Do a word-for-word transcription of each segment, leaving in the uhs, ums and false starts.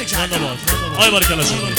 زنده‌باد آی بارکلا شما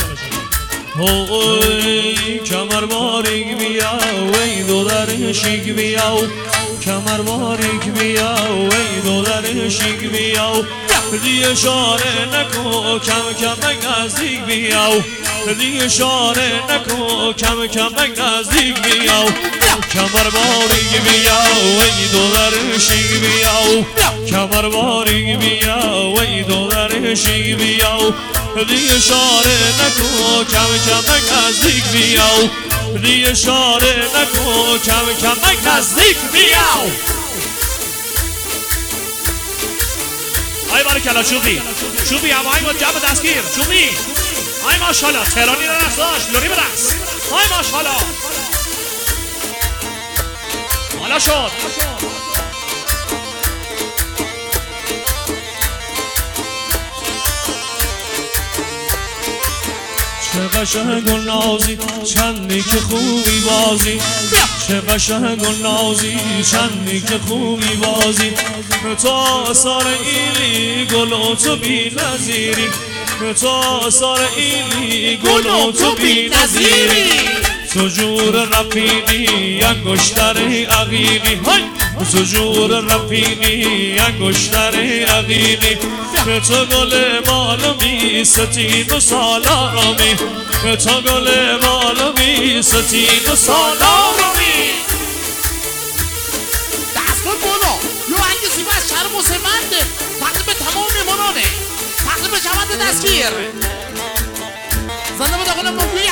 اوی کمر باریک بیا وی دو در شیک بیا کمر باریک بیا وی دو در شیک بیا دی اشاره نکو کم کم نزدیک بیا دی اشاره نکو کم کم نزدیک بیا کمر باریک بیا وی دو در شیک بیا کمر باریک بیا وی دو در شیک بیا دی اشاره نکو کم کم نزدیک بیا دی اشاره نکو کم کم نزدیک بیا آی بارکلا چوبی چوبی همایی با جب دستگیر چوبی آی ماشالله تهرانی رقص داشت لوری برقص آی ماشالله حالا شد چه قشنگ و نازی چندی که خوبی بازی چه قشنگ و نازی چندی که خوبی بازی تو آثار ایلی گل و تو بی نظیری تو آثار ایلی گل و تو بی نظیری تو جور رفیقی انگشتر عقیقی تو جور رفیقی انگشتر عقیقی تو گل معلومی ستین و سالارامی تو گل معلومی ستین و سالارامی دستگاه بالا یو انگه سیبه از شهر مسلمنده تقدیم به تمام میمانانه تقدیم به جوند دستگیر زنده به داخل مفید